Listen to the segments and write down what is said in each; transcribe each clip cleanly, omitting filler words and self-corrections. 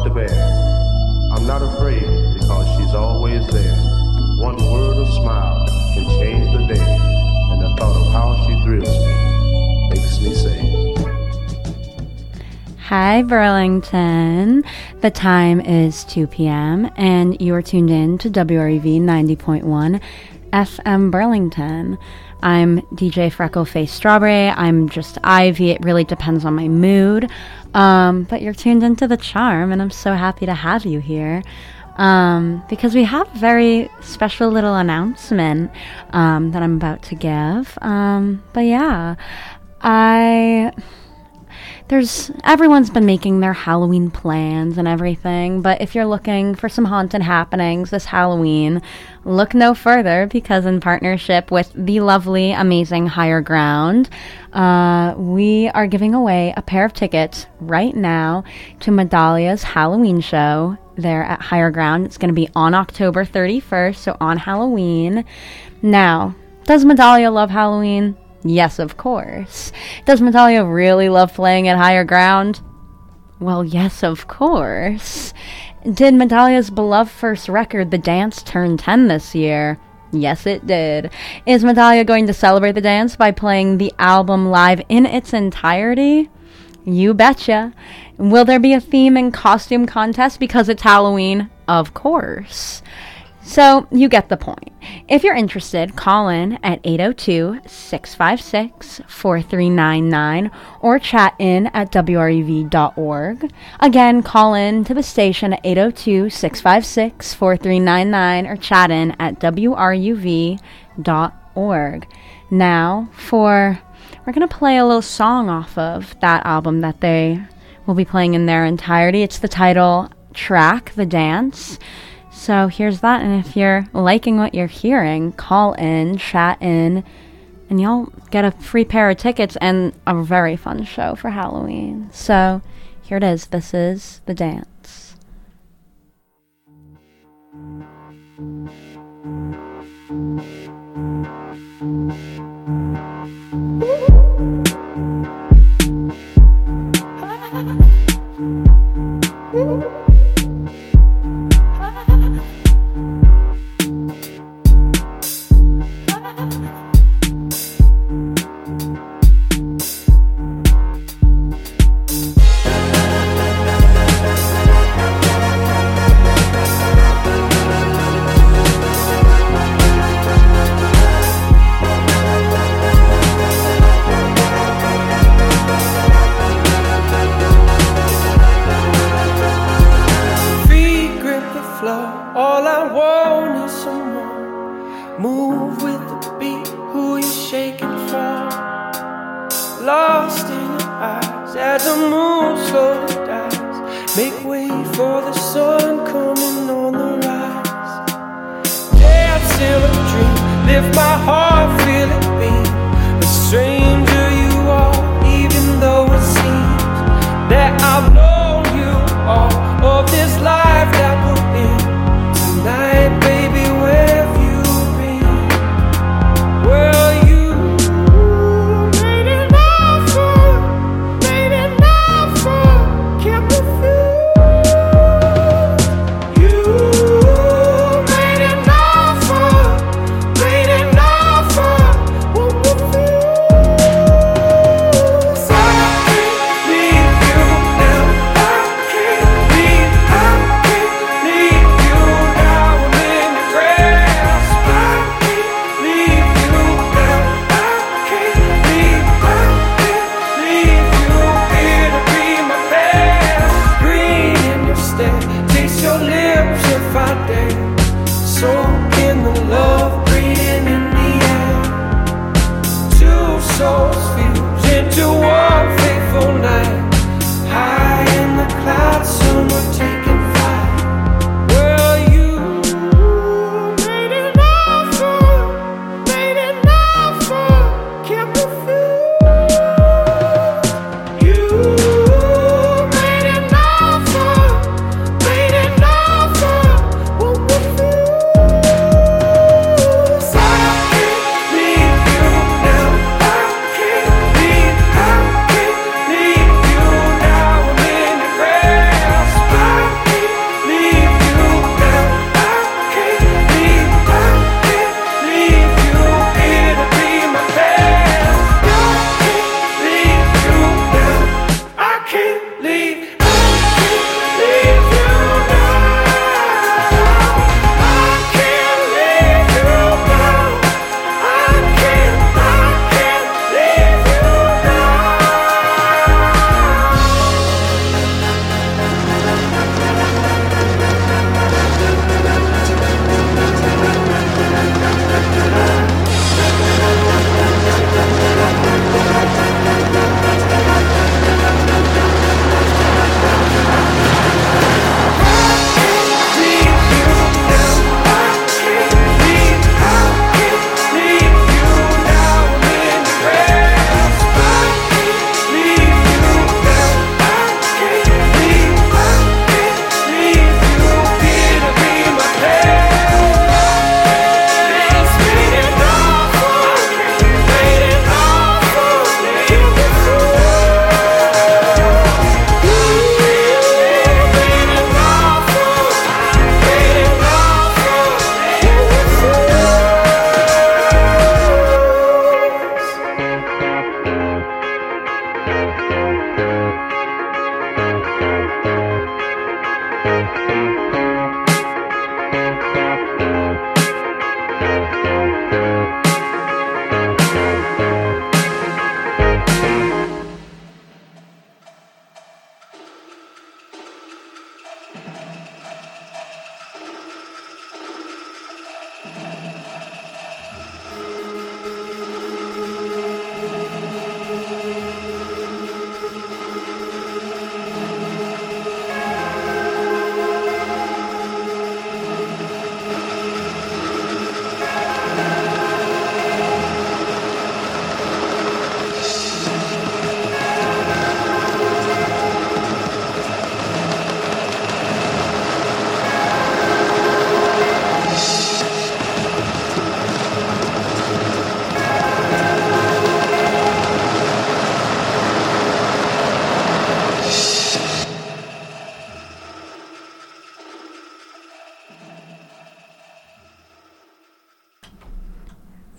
to bear. I'm not afraid because she's always there. One word or smile can change the day, and the thought of how she thrills me makes me say. Hi, Burlington. The time is 2 p.m., and you are tuned in to WREV 90.1 FM Burlington. I'm DJ Freckleface Strawberry. I'm just Ivy. It really depends on my mood. But you're tuned into The Charm, and I'm so happy to have you here. Because we have a very special little announcement that I'm about to give. But yeah, everyone's been making their Halloween plans and everything, but if you're looking for some haunted happenings this Halloween, look no further, because in partnership with the lovely, amazing Higher Ground, we are giving away a pair of tickets right now to Medalia's Halloween show there at Higher Ground. It's going to be on October 31st, so on Halloween. Now, does Medalia love Halloween? Yes, of course. Does Medalia really love playing at Higher Ground? Well, yes, of course. Did Medalia's beloved first record, The Dance, turn 10 this year? Yes, it did. Is Medalia going to celebrate the dance by playing the album live in its entirety? You betcha. Will there be a theme and costume contest because it's Halloween? Of course. So, you get the point. If you're interested, call in at 802-656-4399 or chat in at wrev.org. Again, call in to the station at 802-656-4399 or chat in at wruv.org. Now, we're going to play a little song off of that album that they will be playing in their entirety. It's the title track, The Dance. So here's that, and if you're liking what you're hearing, call in, chat in, and you'll get a free pair of tickets and a very fun show for Halloween. So here it is. This is The Dance.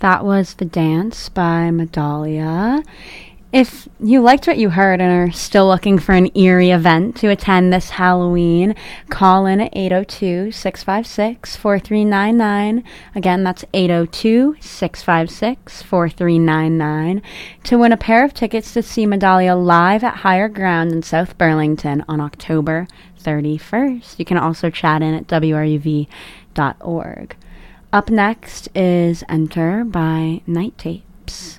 That was The Dance by Medallia. If you liked what you heard and are still looking for an eerie event to attend this Halloween, call in at 802-656-4399. Again, that's 802-656-4399 to win a pair of tickets to see Medallia live at Higher Ground in South Burlington on October 31st. You can also chat in at wruv.org. Up next is Enter by Night Tapes.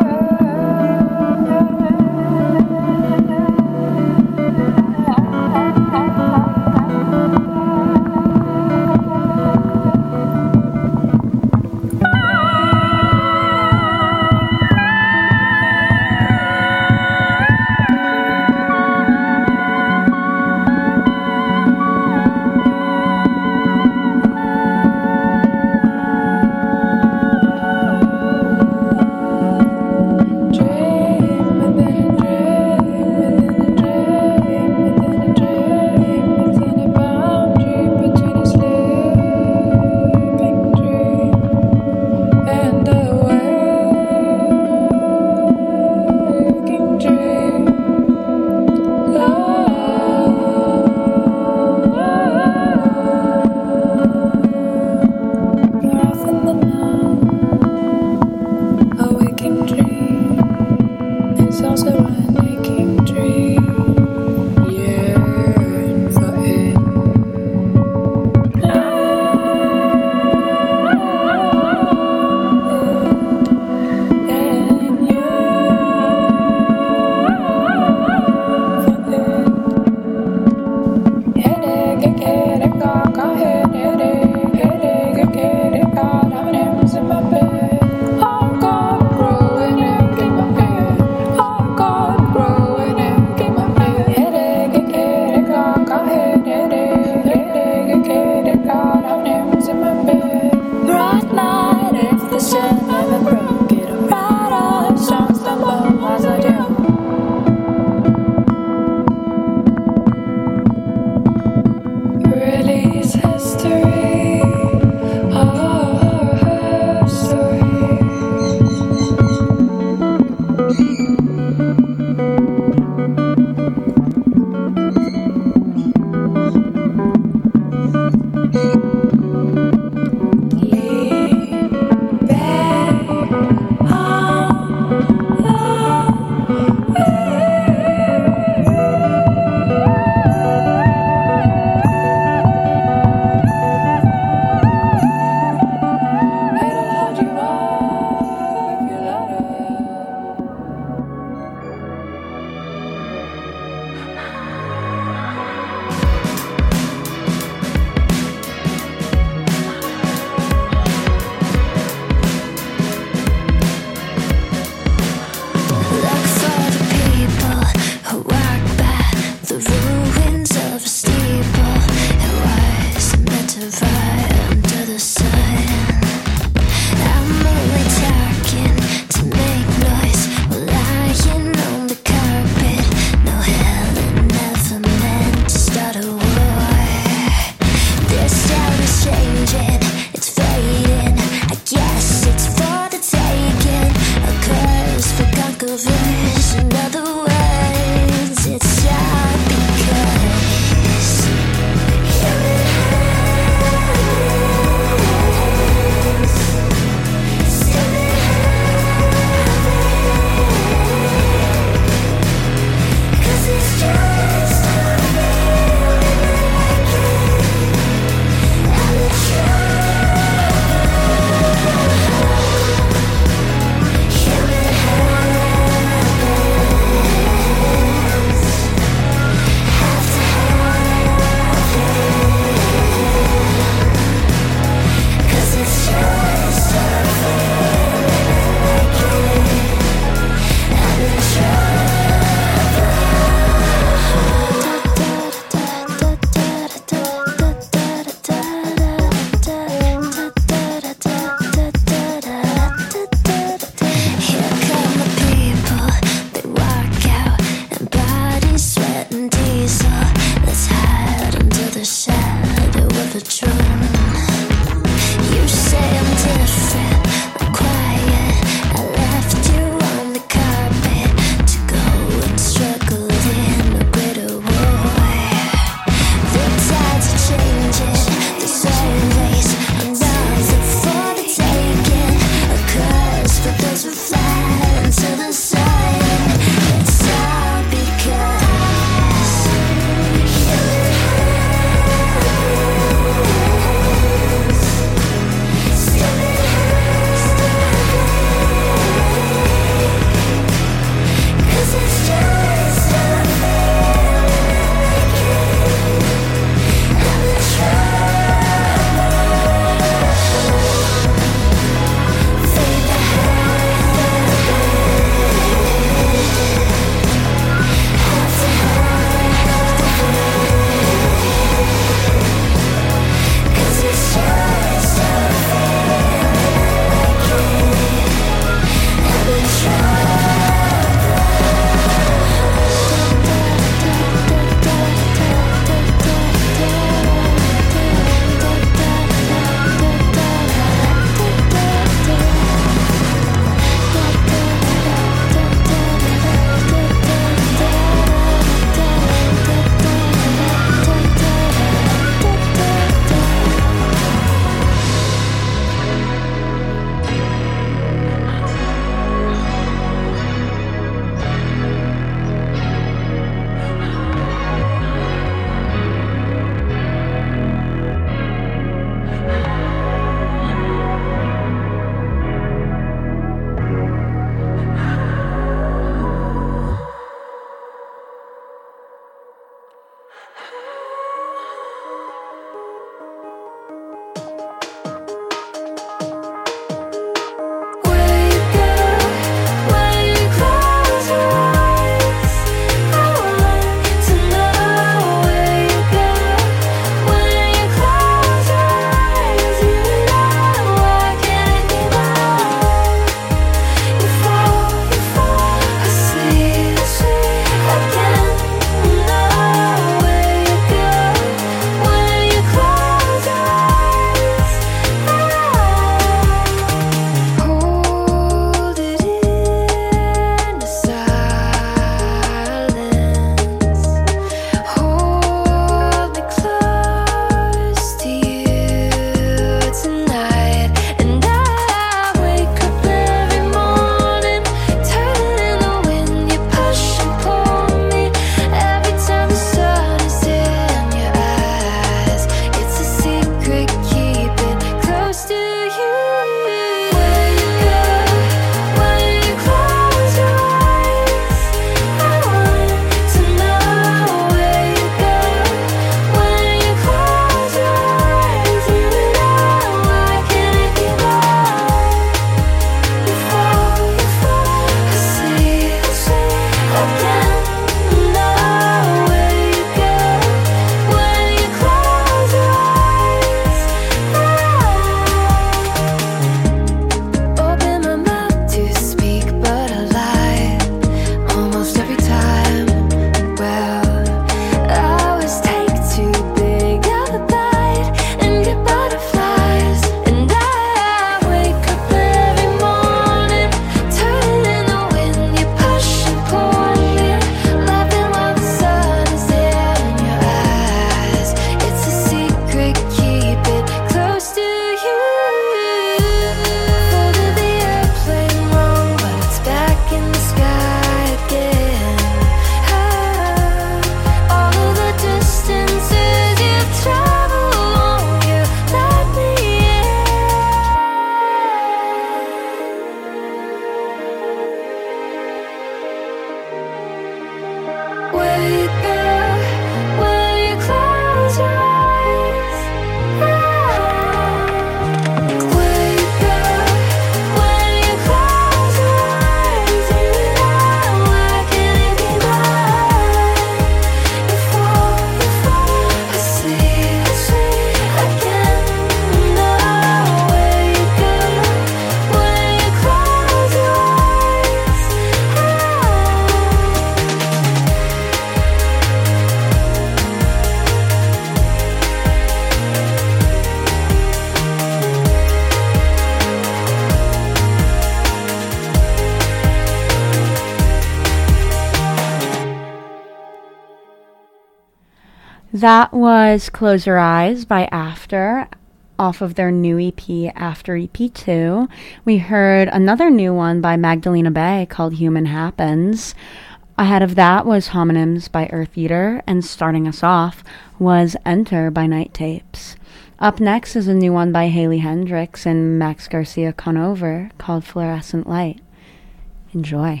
That was Close Your Eyes by After, off of their new EP, After EP2. We heard another new one by Magdalena Bay called Human Happens. Ahead of that was Homonyms by Earth Eater, and starting us off was Enter by Night Tapes. Up next is a new one by Haley Hendricks and Max Garcia Conover called Fluorescent Light. Enjoy.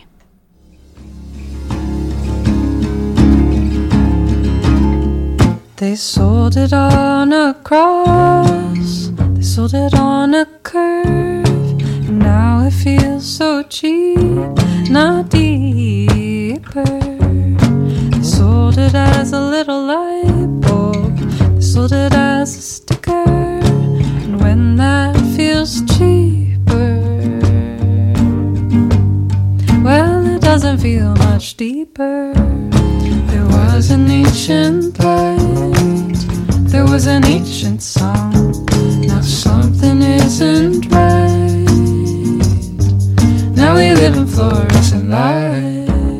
They sold it on a cross, they sold it on a curve, and now it feels so cheap, not deeper. They sold it as a little light bulb, they sold it as a sticker, and when that feels cheaper, well, it doesn't feel much deeper. There was an ancient light, there was an ancient song. Now something isn't right, now we live in fluorescent light.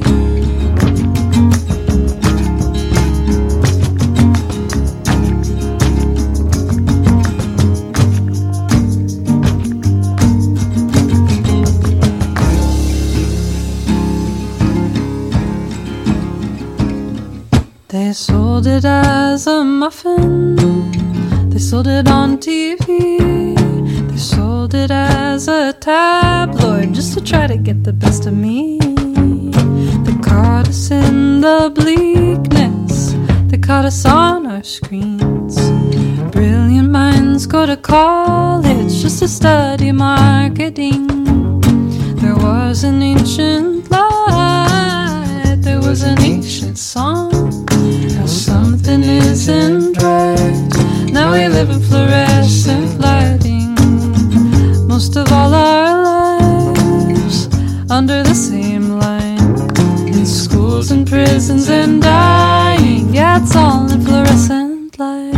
They sold it as a muffin, they sold it on TV, they sold it as a tabloid just to try to get the best of me. They caught us in the bleakness, they caught us on our screens. Brilliant minds go to college just to study marketing. There was an ancient light, there was an ancient song. Now something isn't right, now we live in fluorescent lighting. Most of all our lives under the same line, in schools and prisons and dying, yeah, it's all in fluorescent light.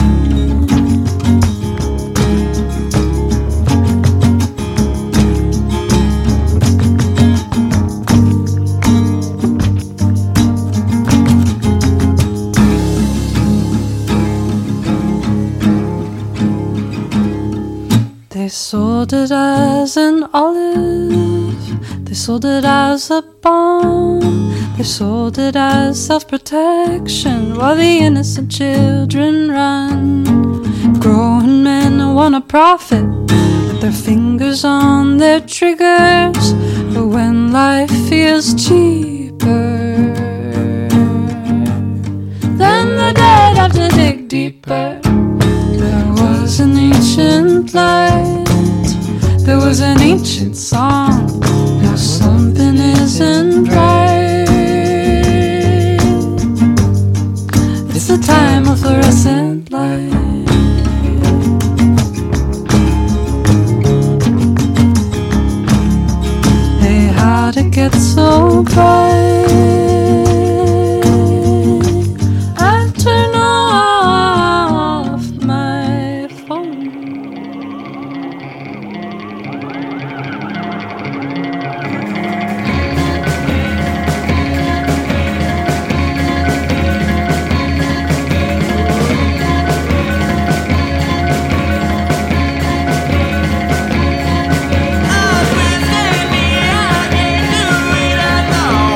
They sold it as an olive, they sold it as a bomb, they sold it as self-protection while the innocent children run. Grown men want to profit with their fingers on their triggers, but when life feels cheaper, then the dead have to dig deeper. There was an ancient light, there was an ancient song. Now something isn't right, it's the time of fluorescent light. Hey, how'd it get so bright? I turn off my phone. Oh, please take me, I can't do it alone.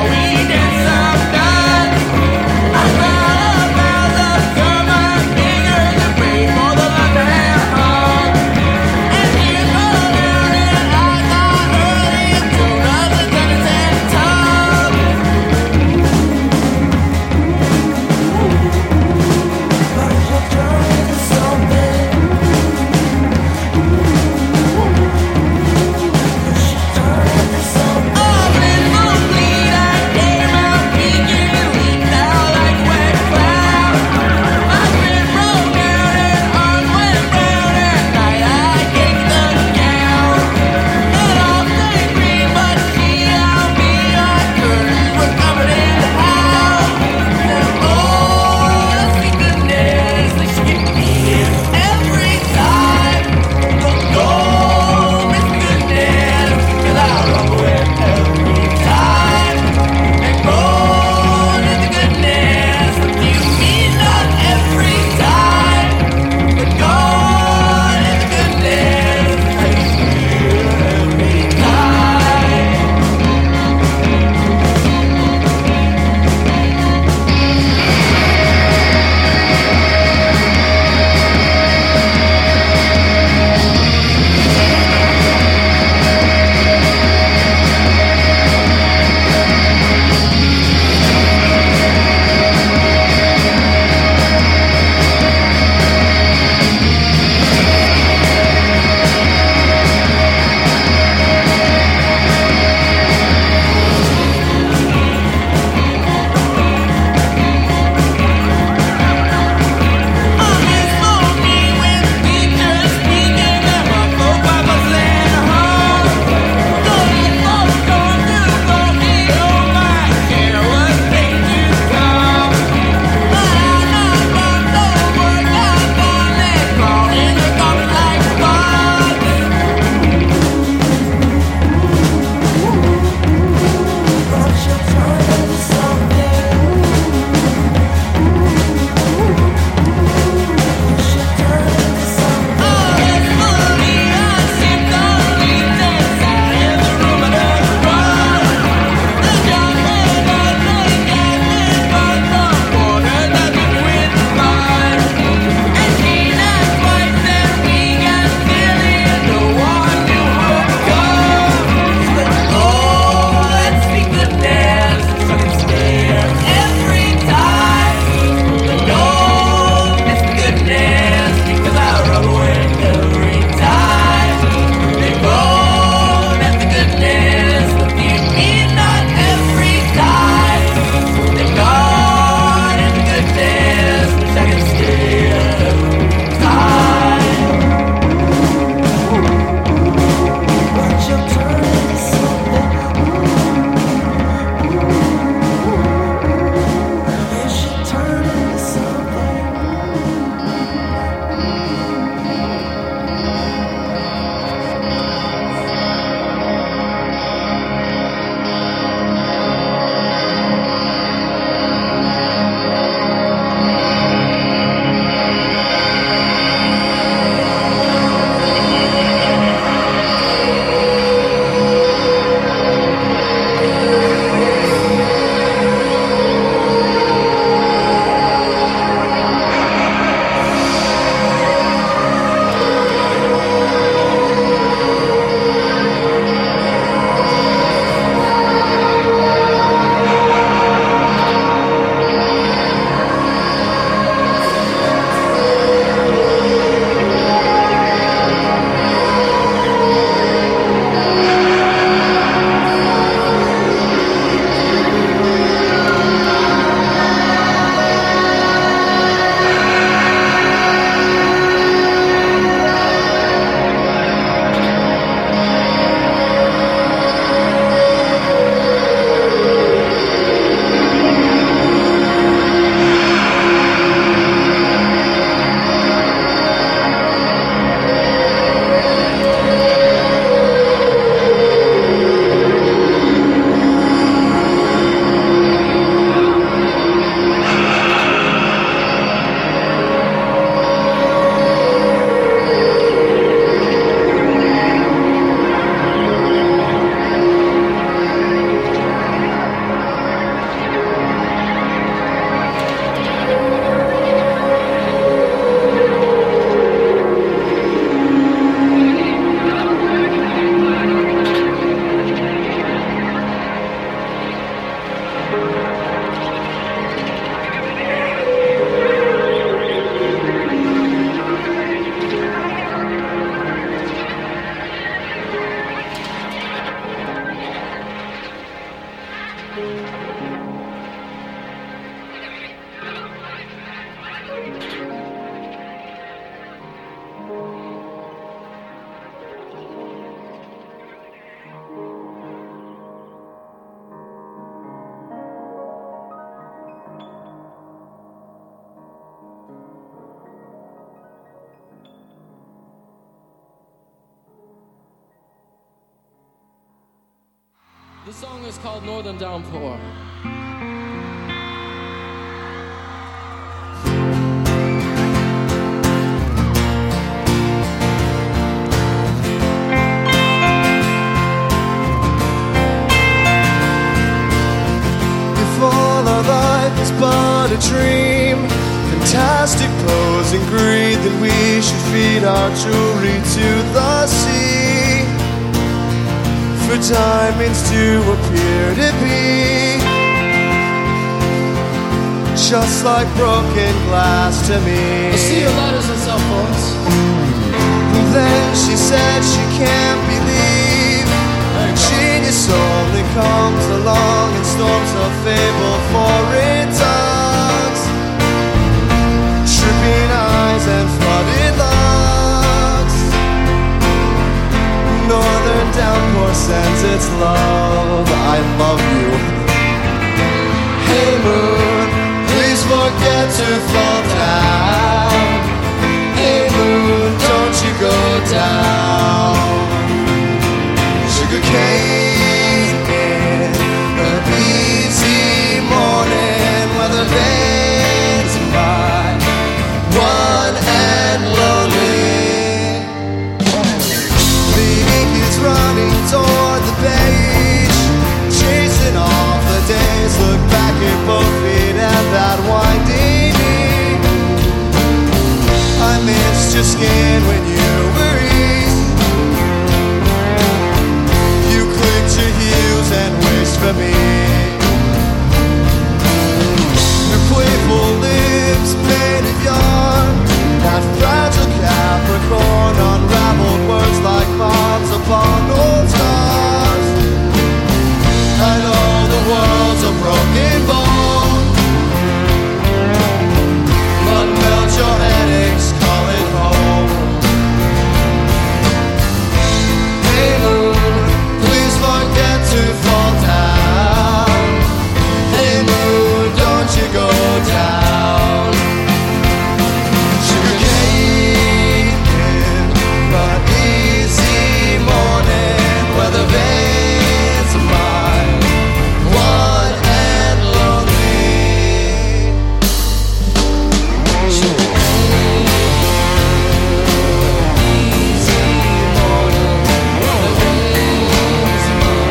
The song is called Northern Downpour. But a dream, fantastic pose and greed that we should feed our jewelry to the sea, for diamonds to appear to be just like broken glass to me. I see your letters and cell phones. And then she said she can't believe genius only comes along and storms a fable for it does. Tripping eyes and flooded lungs. Northern Downpour sends its love. I love you. Hey moon, please forget to fall down. Hey moon, don't you go down. Sugar cane in an easy morning, weather vane's by one and lonely. The ink is running toward the page, chasing off the days. Look back at both feet and that winding knee. I missed your skin when you were east. To heels and waist for me. Your playful lips painted yarn, that fragile Capricorn, unraveled words like bombs upon old stars. I know the world's a broken bone, but melt your headaches, call it home. Hey moon, forget to fall down. Hey moon, don't you go down. Sugar cane in an easy morning, weather vane's mine, one and lonely. Sugar cane, easy morning, weather vane's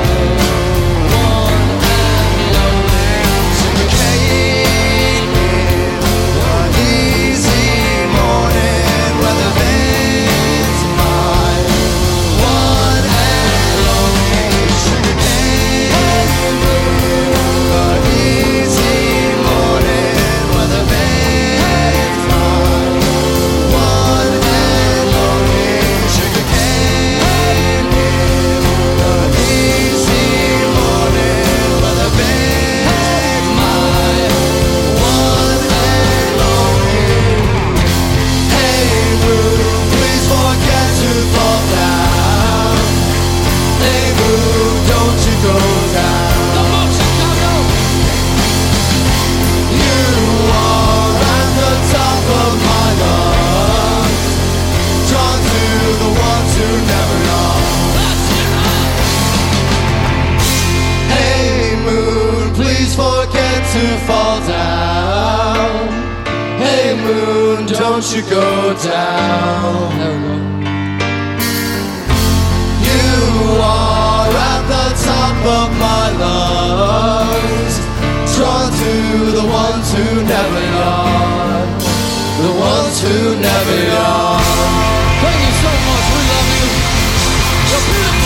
to fall down. Hey moon, don't you go down. There we go. You are at the top of my lungs, drawn to the ones who never yawn, the ones who never yawn. Thank you so much. We love you. You're beautiful.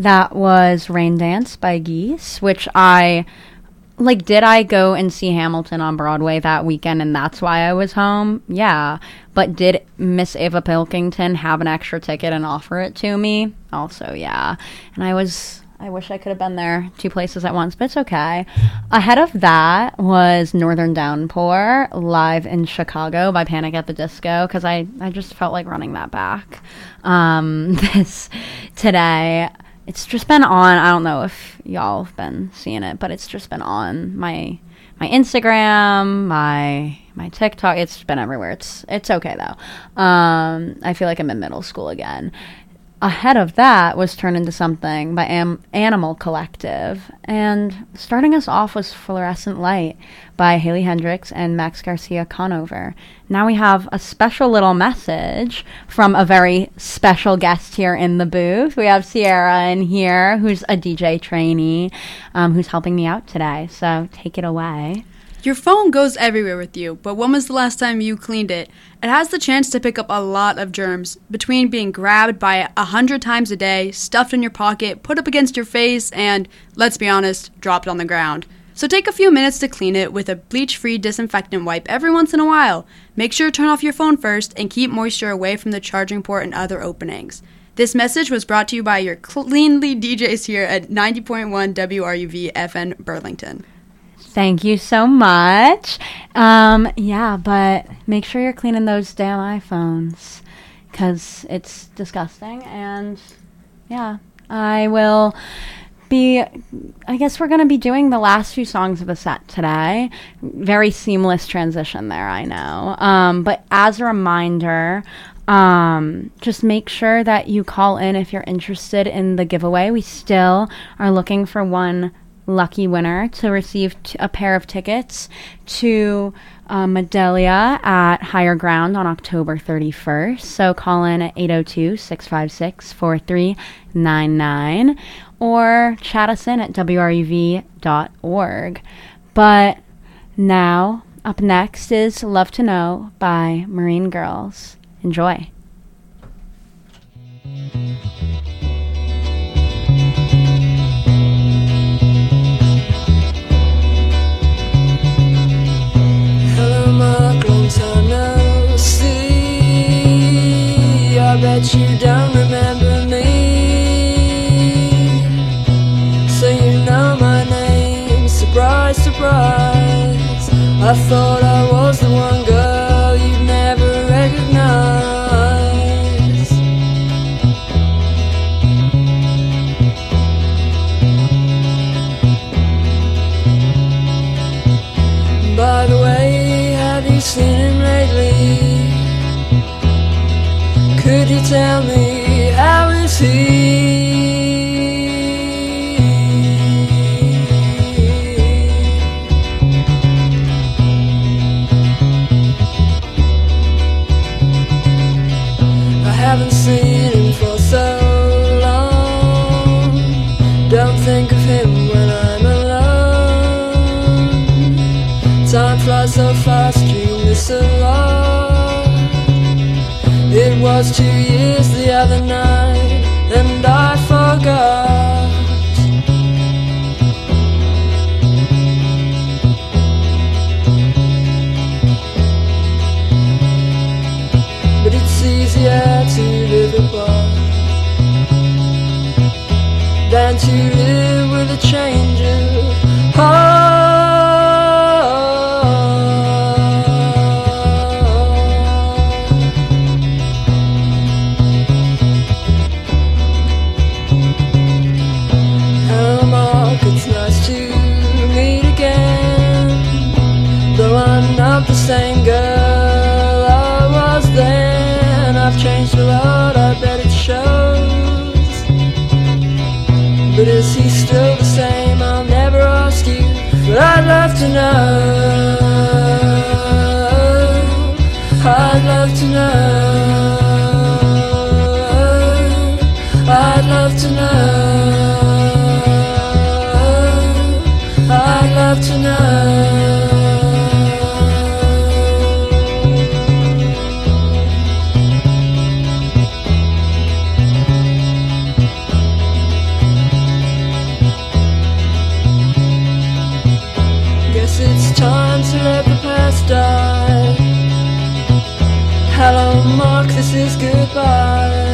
That was Rain Dance by Geese, which I... Like, did I go and see Hamilton on Broadway that weekend and that's why I was home? Yeah. But did Miss Ava Pilkington have an extra ticket and offer it to me? Also, yeah. And I wish I could have been there 2 places at once, but it's okay. Ahead of that was Northern Downpour live in Chicago by Panic at the Disco, because I just felt like running that back today. It's just been on, I don't know if y'all have been seeing it, but it's just been on my Instagram, my TikTok. It's been everywhere. It's okay, though. I feel like I'm in middle school again. Ahead of that was Turn Into Something by Animal Collective. And starting us off was Fluorescent Light by Haley Hendricks and Max Garcia Conover. Now we have a special little message from a very special guest here in the booth. We have Sierra in here, who's a DJ trainee, who's helping me out today. So take it away. Your phone goes everywhere with you, but when was the last time you cleaned it? It has the chance to pick up a lot of germs, between being grabbed by 100 times a day, stuffed in your pocket, put up against your face, and, let's be honest, dropped on the ground. So take a few minutes to clean it with a bleach-free disinfectant wipe every once in a while. Make sure to turn off your phone first and keep moisture away from the charging port and other openings. This message was brought to you by your cleanly DJs here at 90.1 WRUV FN Burlington. Thank you so much. Yeah, but make sure you're cleaning those damn iPhones, because it's disgusting. And yeah, I guess we're going to be doing the last few songs of the set today. Very seamless transition there, I know. But as a reminder, just make sure that you call in if you're interested in the giveaway. We still are looking for one lucky winner to receive a pair of tickets to Medelia at Higher Ground on October 31st. So call in at 802-656-4399 or chat us in at wruv.org. But now, up next is Love to Know by Marine Girls. Enjoy. Long time no see. I bet you don't remember me. So you know my name. Surprise, surprise. I thought I was the one girl you'd never recognize. By the way, have you seen him lately? Could you tell me how is he? I haven't seen him for so long. Don't think of him when I'm alone. Time flies so fast, you miss a lot. It was 2 years the other night, and I forgot. But it's easier to live apart than to live with a change of heart. It's nice to meet again, though I'm not the same girl I was then. I've changed a lot, I bet it shows. But is he still the same? I'll never ask you, but I'd love to know. I'd love to know. I'd love to know. I'd love to know. kisses goodbye.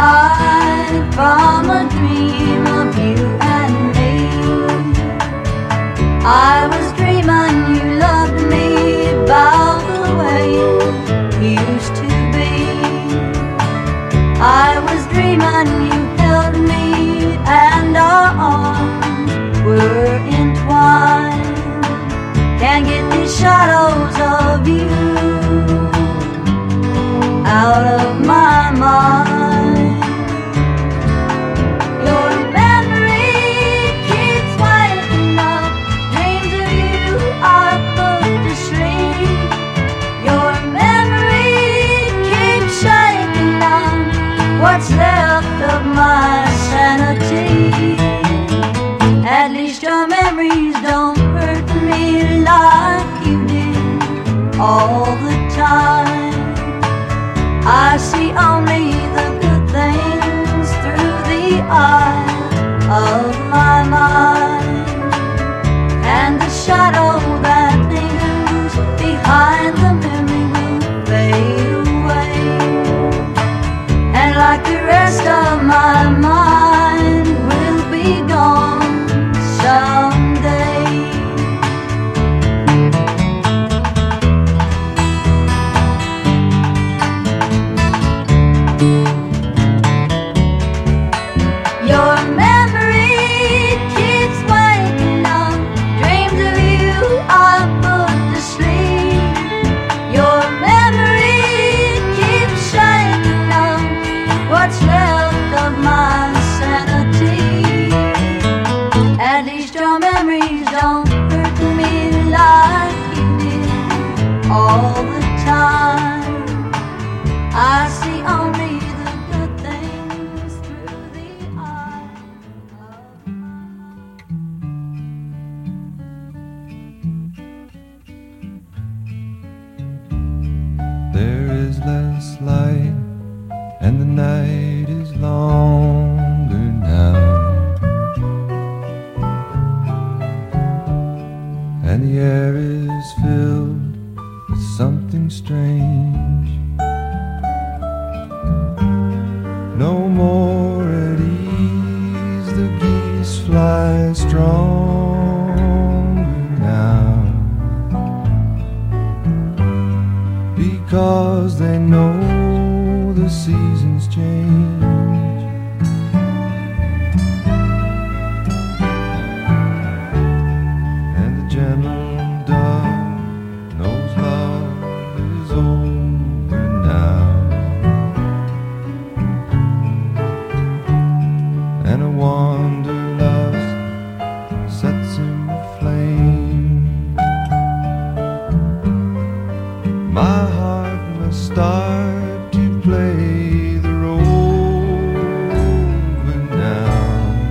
night from a dream of you and me. I was dreaming you loved me about the way you used to be. I was dreaming you held me and our arms were entwined. Can't get these shadows of you out of my mind. Your memory keeps waking up. Dreams of you are put to sleep. Your memory keeps shaking up what's left of my sanity. At least your memories don't hurt me like you did all the time. I see only the good things through the eye of my mind, and the shadow that lingers behind the memory will fade away, and like the rest of my mind will be gone someday. Your memory keeps waking up. Dreams of you are put to sleep. Your memory keeps shaking up what's left of my sanity. At least your memories don't hurt me like you did all the time. I see only the good things through the eye of There is less light and the night is longer now, and the air is filled with something strange. No more at ease, the geese fly stronger now, because they know the seasons change. And the gentle dove knows love is over now, and a wanderlust sets him aflame. My heart must start to play the rover now,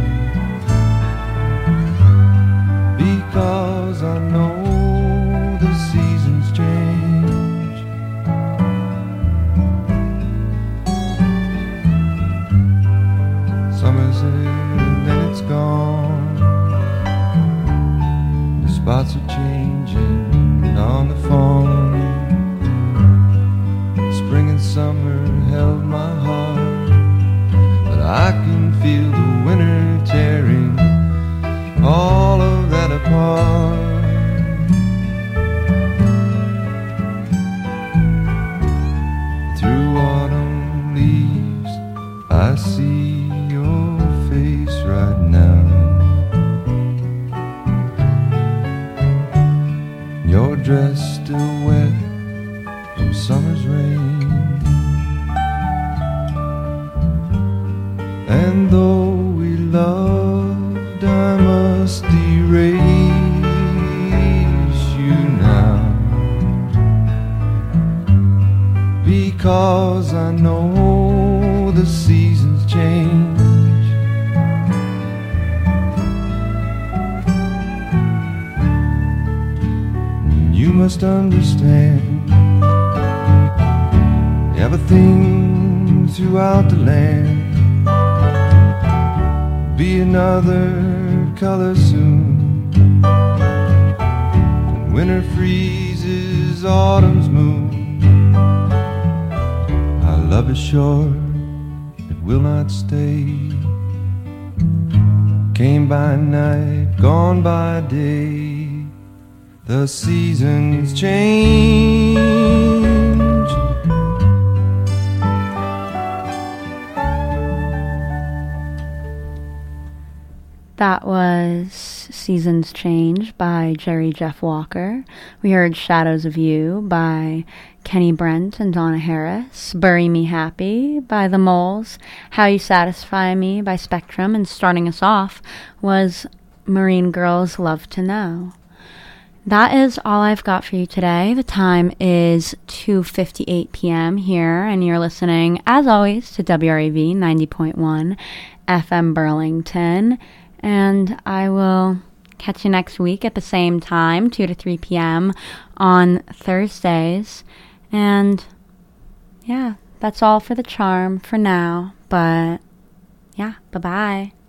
because I know the seasons change. Summer's here and then it's gone. The spots are changing on the phone. Spring and summer held my heart, but I can feel the winter tearing all of that apart. Through autumn leaves I see your face right now. Your dress still wet from summer's rain, and though we loved, I must erase you now, because I know the seasons change. You must understand, everything throughout the land be another color soon. When winter freezes, autumn's moon, our love is short, it will not stay. Came by night, gone by day. The seasons change. That was Seasons Change by Jerry Jeff Walker. We heard Shadows of You by Kenny Brent and Donna Harris. Bury Me Happy by The Moles. How You Satisfy Me by Spectrum. And starting us off was Marine Girls Love to Know. That is all I've got for you today. The time is 2:58 p.m. here, and you're listening, as always, to WRAV 90.1 FM Burlington. And I will catch you next week at the same time, 2 to 3 p.m. on Thursdays. And yeah, that's all for the charm for now. But yeah, bye-bye.